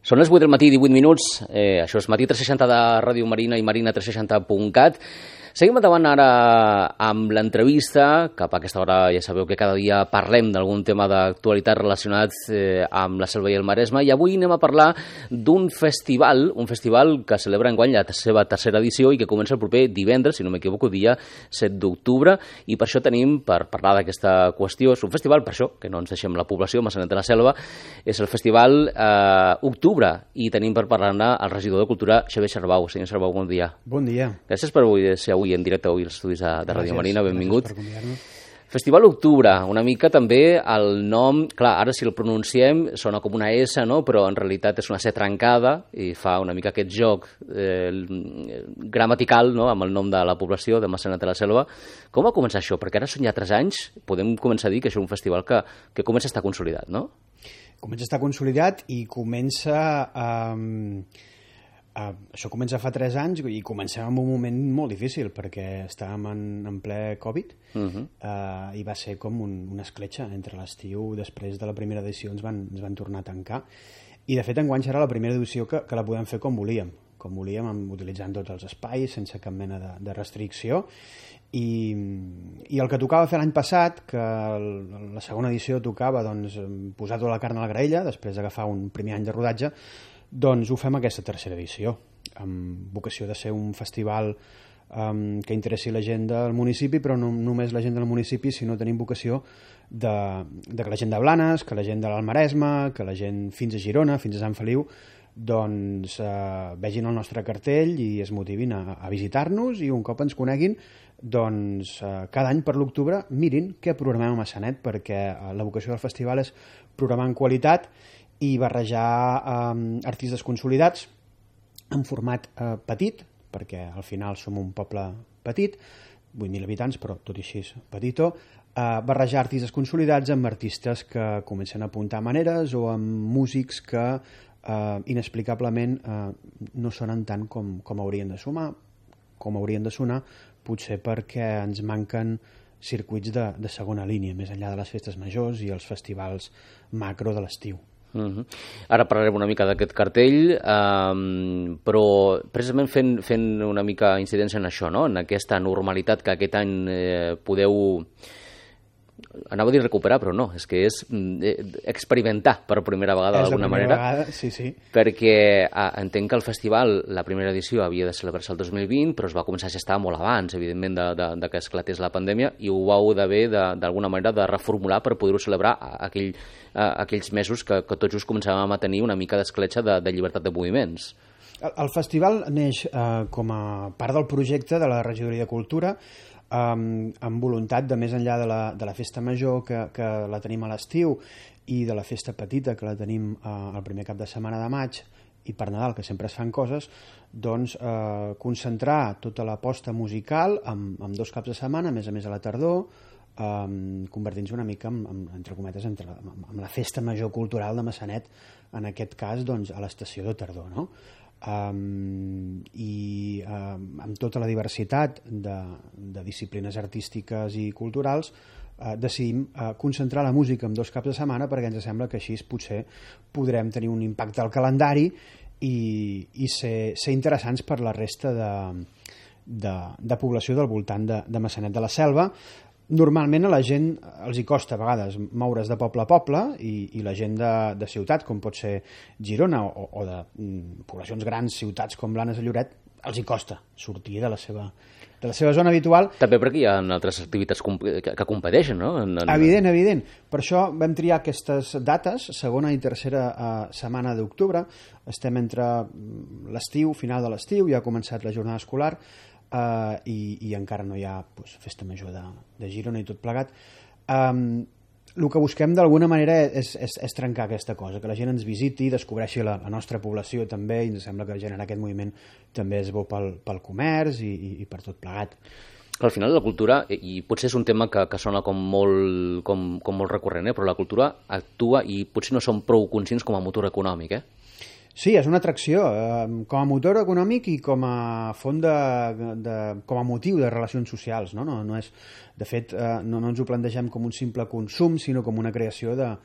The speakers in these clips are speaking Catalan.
Són les 8 del matí, 18 minuts. Això és Matí 360 de Ràdio Marina i marina360.cat. Seguim endavant ara amb l'entrevista. Cap a aquesta hora ja sabeu que cada dia parlem d'algun tema d'actualitat relacionat amb la Selva i el Maresme, i avui anem a parlar d'un festival, que celebra enguany la seva tercera edició i que comença el proper divendres, si no m'equivoco, dia 7 d'octubre, i per això tenim, per parlar d'aquesta qüestió, és un festival, per això, que no ens deixem la població, Maçanet de la Selva, és el Festival Octubre, i tenim per parlar-ne el regidor de Cultura, Xavier Xarbau. Senyor Xarbau, bon dia. Bon dia. Gràcies per ser avui en directe als estudis de Ràdio Marina, benvingut. Gràcies per convidar-nos. Festival Octubre, una mica també el nom, clar, ara si el pronunciem sona com una S, no? Però en realitat és una C trencada i fa una mica aquest joc gramatical, no? Amb el nom de la població de Maçanet de la Selva. Com va començar això? Perquè ara són ja 3 anys, podem començar a dir que això és un festival que comença a estar consolidat, no? Comença a estar consolidat i comença això comença fa 3 anys i comencem en un moment molt difícil perquè estàvem en ple Covid i va ser com una escletxa entre l'estiu. Després de la primera edició ens van tornar a tancar i de fet enguany serà la primera edició que la podem fer com volíem, utilitzant tots els espais sense cap mena de restricció. I el que tocava fer l'any passat, que la segona edició tocava posar tota la carn a la graella després d'agafar un primer any de rodatge, doncs ho fem aquesta tercera edició, amb vocació de ser un festival que interessi la gent del municipi, però no només la gent del municipi, sinó tenim vocació de que la gent de Blanes, que la gent de l'Alt Maresme, que la gent fins a Girona, fins a Sant Feliu, doncs vegin el nostre cartell i es motivin a visitar-nos, i un cop ens coneguin, doncs cada any per l'octubre mirin què programem a Maçanet, perquè la vocació del festival és programar en qualitat i barrejar artistes consolidats en format petit, perquè al final som un poble petit, 8.000 habitants, però tot i així és petitó, barrejar artistes consolidats amb artistes que comencen a apuntar maneres o amb músics que inexplicablement no sonen tant com haurien de sonar, potser perquè ens manquen circuits de segona línia, més enllà de les festes majors i els festivals macro de l'estiu. Ara parlarem una mica d'aquest cartell, però precisament fent una mica incidència en això, no? En aquesta normalitat que aquest any podeu, anava a dir recuperar, però no, és que és experimentar per primera vegada d'alguna manera. Vegada, sí. Perquè entenc que el festival, la primera edició havia de celebrar-se el 2020, però es va començar a gestar molt abans, evidentment, de que esclatés la pandèmia, i ho vau d'haver d'alguna manera de reformular per poder-ho celebrar aquells mesos que tot just començàvem a tenir una mica d'escletxa de llibertat de moviments. El festival neix com a part del projecte de la Regidoria de Cultura, amb voluntat de, més enllà de la festa major que la tenim a l'estiu i de la festa petita que la tenim el primer cap de setmana de maig i per Nadal, que sempre es fan coses, doncs concentrar tota l'aposta musical amb 2 caps de setmana, a més a la tardor, convertint-se una mica entre cometes amb la festa major cultural de Maçanet, en aquest cas doncs, a l'estació de tardor, no? I amb tota la diversitat de disciplines artístiques i culturals decidim concentrar la música en 2 caps de setmana, perquè ens sembla que així potser podrem tenir un impacte al calendari i ser interessants per la resta de població del voltant de Maçanet de la Selva. Normalment a la gent els hi costa a vegades moure's de poble a poble i la gent de ciutat, com pot ser Girona o de poblacions grans, ciutats com Blanes de Lloret, els hi costa sortir de la seva zona habitual. També perquè hi ha altres activitats que competeixen, no? Evident. Per això vam triar aquestes dates, segona i tercera setmana d'octubre. Estem entre l'estiu, final de l'estiu, ja ha començat la jornada escolar, i encara no hi ha festa major de Girona i tot plegat. El que busquem d'alguna manera és trencar aquesta cosa, que la gent ens visiti, descobreixi la nostra població també, i ens sembla que generar aquest moviment també és bo pel comerç i per tot plegat. Al final la cultura, i potser és un tema que sona com molt recurrent, però la cultura actua i potser no som prou conscients com a motor econòmic, Sí, és una atracció com a motor econòmic i com a font com a motiu de relacions socials, no és, de fet, no ens ho plantegem com un simple consum, sinó com una creació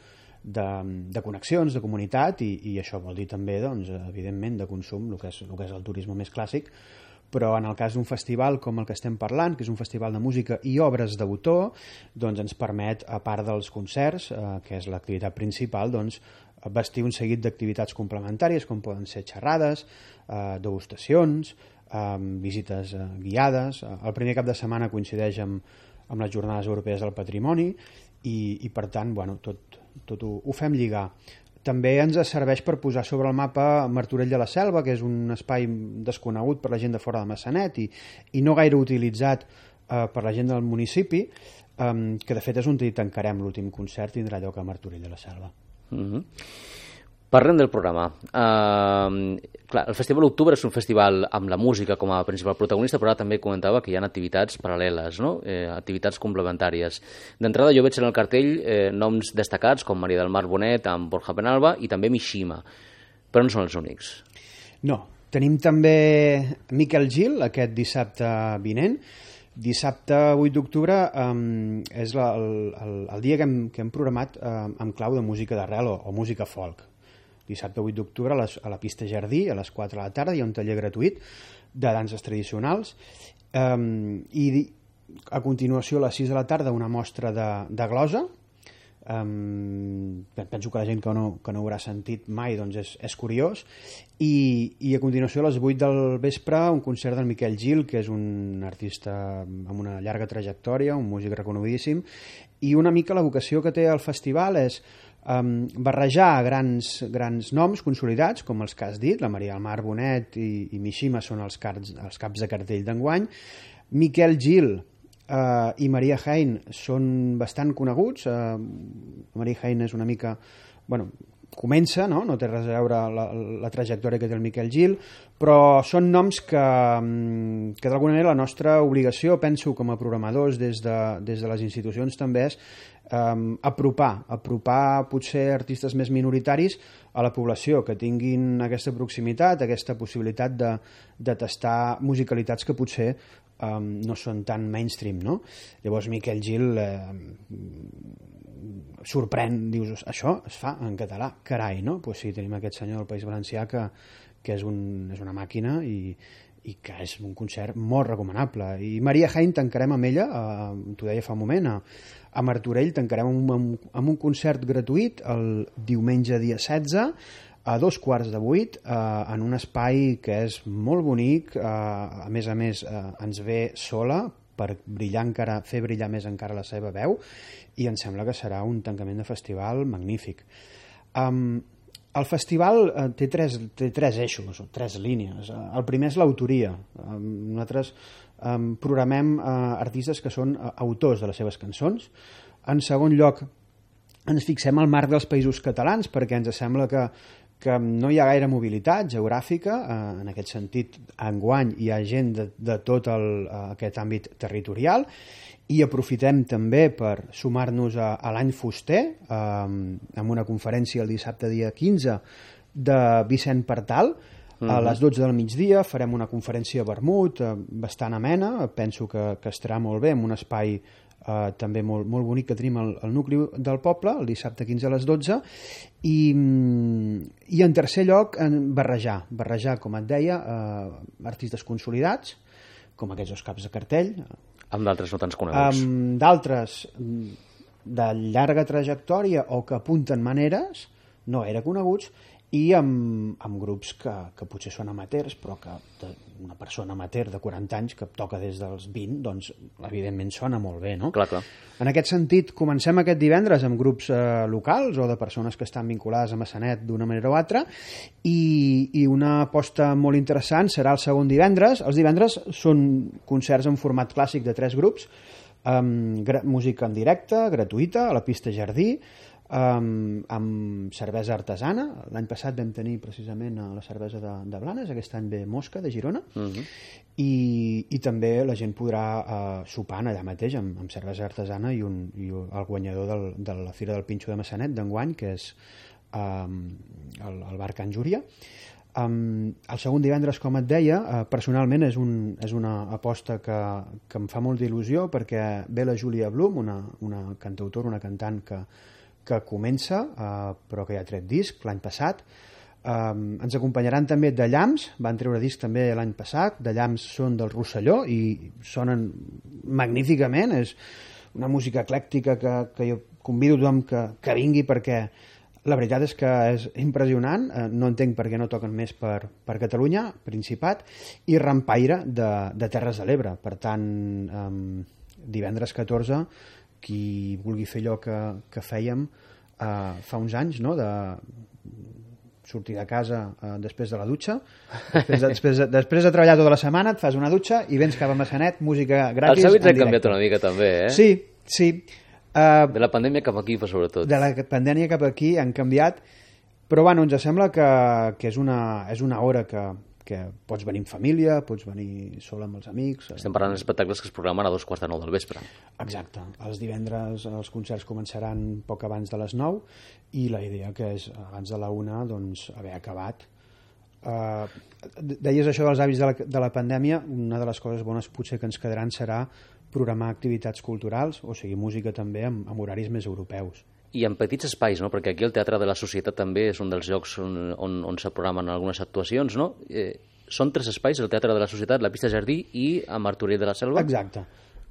de connexions, de comunitat, i això vol dir també, doncs, evidentment, de consum, el que és el turisme més clàssic, però en el cas d'un festival com el que estem parlant, que és un festival de música i obres d'autor, doncs ens permet, a part dels concerts, que és l'activitat principal, doncs, vestir un seguit d'activitats complementàries, com poden ser xerrades, degustacions, visites guiades. El primer cap de setmana coincideix amb les Jornades Europees del Patrimoni i per tant, bueno, tot ho fem lligar. També ens serveix per posar sobre el mapa Martorell de la Selva, que és un espai desconegut per la gent de fora de Maçanet i no gaire utilitzat per la gent del municipi, que de fet és on hi tancarem l'últim concert, tindrà lloc a Martorell de la Selva. Parlem del programa. Clar, el Festival Octubre és un festival amb la música com a principal protagonista, però ara també comentava que hi ha activitats paral·leles, no? Activitats complementàries. D'entrada jo veig en el cartell noms destacats com Maria del Mar Bonet, amb Borja Penalba i també Mishima, però no són els únics. No, tenim també Miquel Gil aquest dissabte vinent. Dissabte 8 d'octubre és el dia que hem programat amb clau de música d'arrel o música folk. Dissabte 8 d'octubre a la pista Jardí, a les 4 de la tarda, hi ha un taller gratuït de danses tradicionals i a continuació a les 6 de la tarda una mostra de glosa. Penso que la gent que no ho haurà sentit mai doncs és curiós, i a continuació a les 8 del vespre un concert del Miquel Gil, que és un artista amb una llarga trajectòria, un músic reconegudíssim, i una mica la vocació que té el festival és barrejar grans noms consolidats, com els que has dit, la Maria del Mar Bonet i Mishima són els caps de cartell d'enguany. Miquel Gil i Maria Hein són bastant coneguts. Maria Hein és una mica... Bueno, comença, no té res a veure la trajectòria que té el Miquel Gil, però són noms que d'alguna manera la nostra obligació, penso, com a programadors des de les institucions també és apropar potser artistes més minoritaris a la població, que tinguin aquesta proximitat, aquesta possibilitat de tastar musicalitats que potser no són tan mainstream, no? Llavors Miquel Gil sorprèn, dius, això es fa en català, carai, no? Pues sí, tenim aquest senyor del País Valencià que és una màquina i que és un concert molt recomanable. I Maria Hein tancarem amb ella, t'ho deia fa un moment, a Martorell tancarem amb un concert gratuït el diumenge dia 16 a 7:15 en un espai que és molt bonic, a més ens ve sola per fer brillar més encara la seva veu, i em sembla que serà un tancament de festival magnífic. El festival té tres eixos, o tres línies. El primer és l'autoria. Nosaltres programem artistes que són autors de les seves cançons. En segon lloc, ens fixem al marc dels països catalans, perquè ens sembla que no hi ha gaire mobilitat geogràfica. En aquest sentit, enguany hi ha gent de tot aquest àmbit territorial, i aprofitem també per sumar-nos a l'any fuster amb una conferència el dissabte dia 15 de Vicent Partal. A les 12 del migdia farem una conferència a vermut bastant amena, penso que estarà molt bé, en un espai també molt bonic que tenim al nucli del poble, el dissabte 15 a les 12, i en tercer lloc barrejar, com et deia, artistes consolidats, com aquests dos caps de cartell, amb d'altres no tants coneguts. Amb d'altres de llarga trajectòria o que apunten maneres, no era coneguts, i amb grups que potser són amateurs, però que una persona amateur de 40 anys que toca des dels 20, doncs evidentment sona molt bé, no? Clar. En aquest sentit, comencem aquest divendres amb grups locals o de persones que estan vinculades a Maçanet d'una manera o altra, i una aposta molt interessant serà el segon divendres. Els divendres són concerts en format clàssic de 3 grups, música en directe, gratuïta, a la pista Jardí, amb cervesa artesana. L'any passat vam tenir precisament la cervesa de Blanes, aquest any ve Mosca, de Girona, i també la gent podrà sopar allà mateix amb cervesa artesana i el guanyador de la Fira del Pinxo de Maçanet d'enguany, que és el bar Can Júria. El segon divendres, com et deia, personalment és una aposta que em fa molt d'il·lusió, perquè ve la Júlia Blum, una cantautora, una cantant que que comença, però que ja ha tret disc l'any passat. Ens acompanyaran també de Llams, van treure disc també l'any passat. De Llams són del Rosselló i sonen magníficament. És una música eclèctica que jo convido tothom que vingui, perquè la veritat és que és impressionant. No entenc per què no toquen més per Catalunya, Principat, i Rampaire de Terres de l'Ebre. Per tant, divendres 14, qui vulgui fer allò que fèiem fa uns anys, no?, de sortir de casa després de la dutxa, després de treballar tota la setmana, et fas una dutxa i vens cap a Massanet, música gratis. Els hàbits han canviat una mica també, eh? Sí. De la pandèmia cap aquí, sobretot. De la pandèmia cap aquí han canviat, però bueno, ens sembla que és una hora que pots venir en família, pots venir sol amb els amics. Estem parlant d'espectacles que es programen a 2:45 del vespre. Exacte. Els divendres els concerts començaran poc abans de les 9 i la idea que és abans de la 1 doncs haver acabat. Deies això dels hàbits de la pandèmia. Una de les coses bones potser que ens quedaran serà programar activitats culturals, o sigui, música també amb horaris més europeus. I en petits espais, no? Perquè aquí el Teatre de la Societat també és un dels llocs on se programen algunes actuacions, no? Són 3 espais, el Teatre de la Societat, la Pista Jardí i a Martorell de la Selva? Exacte.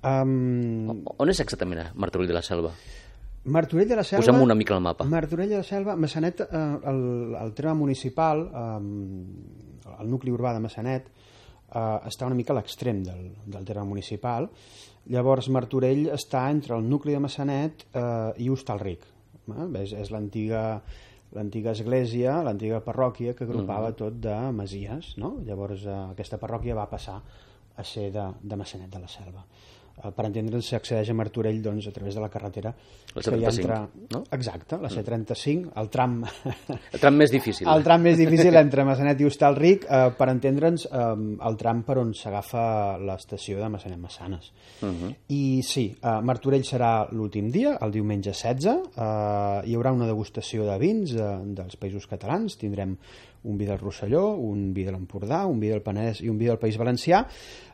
On és exactament Martorell de la Selva? Martorell de la Selva... Posem una mica al mapa. Martorell de la Selva, Massanet, el terme municipal, el nucli urbà de Massanet, està una mica a l'extrem del terme municipal. Llavors Martorell està entre el nucli de Massanet i Hostalric. És l'antiga església, l'antiga parròquia que agrupava tot de masies, no? Llavors aquesta parròquia va passar a ser de Massanet de la Selva. Per entendre'ns, s'accedeix a Martorell doncs, a través de la carretera. La C35, no? Exacte, la C35, el tram... El tram més difícil. El tram més difícil entre Massanet i Hostalric, per entendre'ns, el tram per on s'agafa l'estació de Massanet-Massanes. I sí, Martorell serà l'últim dia, el diumenge 16. Hi haurà una degustació de vins dels països catalans. Tindrem un vi del Rosselló, un vi de l'Empordà, un vi del Penedès i un vi del País Valencià.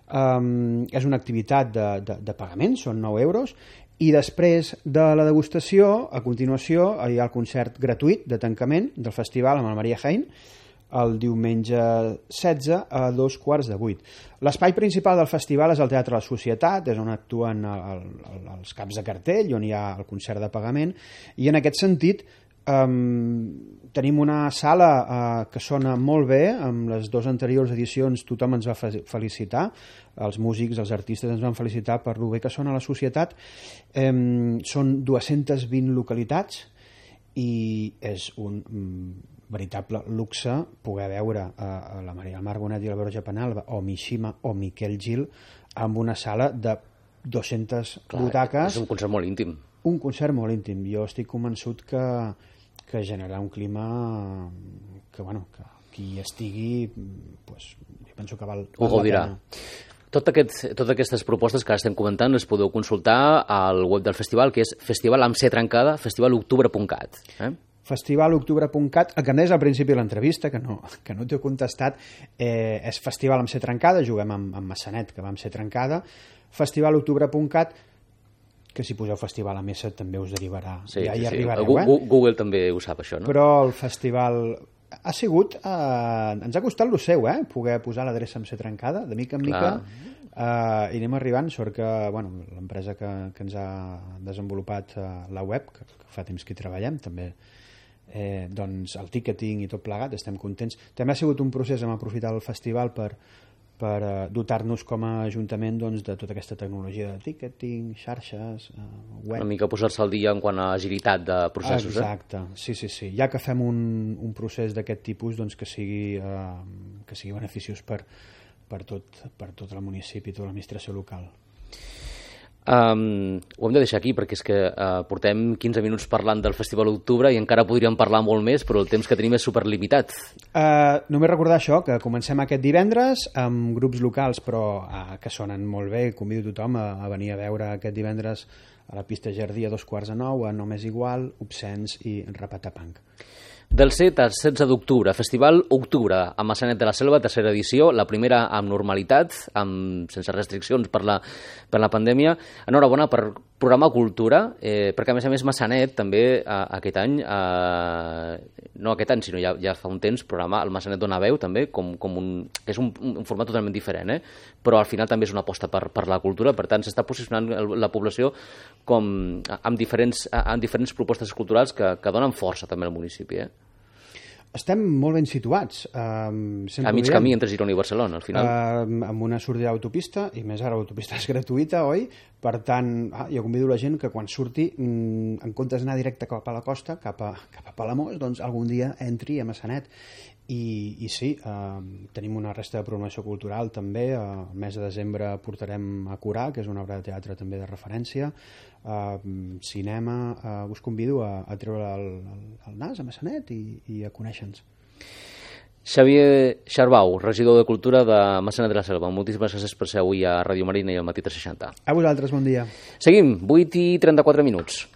És una activitat de pagament, són 9 euros, i després de la degustació, a continuació, hi ha el concert gratuït de tancament del festival amb el Maria Jaén, el diumenge 16 a 7:15. L'espai principal del festival és el Teatre de la Societat, és on actuen els caps de cartell, on hi ha el concert de pagament, i en aquest sentit tenim una sala que sona molt bé. Amb les 2 anteriors edicions tothom ens va felicitar, els músics, els artistes ens van felicitar per lo bé que sona la Societat. Són 220 localitats i és un veritable luxe poder veure la Maria Margonet i la Borja Penalba o Mishima o Miquel Gil amb una sala de 200 butaques. És un concert molt íntim. Un concert molt íntim. Jo estic convençut que generarà un clima que qui estigui, doncs, jo penso que val ho gaudirà. Totes aquestes propostes que ara estem comentant les podeu consultar al web del festival, que és festivaloctubre.cat. Festivaloctubre.cat, el que em deies al principi de l'entrevista, que no t'he contestat, és Festival amb C trencada, juguem amb Massanet, que va amb C trencada. Festivaloctubre.cat, que si poseu festival a mesa també us derivarà. Sí, ja hi sí. arribareu, Google també ho sap, això, no? Però el festival ha sigut... ens ha costat lo seu, poder posar l'adreça amb C trencada, de mica en mica, i anem arribant. Sort que l'empresa que ens ha desenvolupat la web, que fa temps que hi treballem, també doncs el ticketing i tot plegat, estem contents. També ha sigut un procés, hem aprofitat el festival per dotar-nos com a ajuntament doncs, de tota aquesta tecnologia de ticketing, xarxes, web... Una mica posar-se al dia en quant a agilitat de processos. Exacte, sí. Ja que fem un procés d'aquest tipus, doncs, que sigui beneficiós per tot el municipi, tota l'administració local. Ho hem de deixar aquí perquè és que portem 15 minuts parlant del Festival d'Octubre i encara podríem parlar molt més, però el temps que tenim és superlimitat. Només recordar això, que comencem aquest divendres amb grups locals però que sonen molt bé. Convido tothom a venir a veure aquest divendres a la Pista Jardí a 8:45, a Només Igual, Obscens i Repatapunk. Del 7 al 16 d'octubre, Festival Octubre a Massanet de la Selva, tercera edició, la primera amb normalitat, sense restriccions per la pandèmia. Enhorabona per programa Cultura, perquè a més Massanet també aquest any, no aquest any, sinó ja fa un temps, programa el Massanet dona veu també, que és un format totalment diferent, però al final també és una aposta per la cultura, per tant s'està posicionant la població amb diferents propostes culturals que donen força també al municipi. Estem molt ben situats. A mig camí entre Girona i Barcelona, al final. Amb una sortida d'autopista, i més ara l'autopista és gratuïta, oi? Per tant, jo convido la gent que quan surti, en comptes d'anar directe cap a la costa, cap a Palamós, doncs algun dia entri a Massanet. I sí, tenim una resta de programació cultural també. El mes de desembre portarem a Corà, que és una obra de teatre també de referència, cinema. Us convido a treure el nas a Massanet i a conèixer-nos. Xavier Xarbau, regidor de Cultura de Massanet de la Selva. Moltíssimes gràcies per ser avui a Ràdio Marina i al Matí 360. A vosaltres, bon dia. Seguim, 8:34.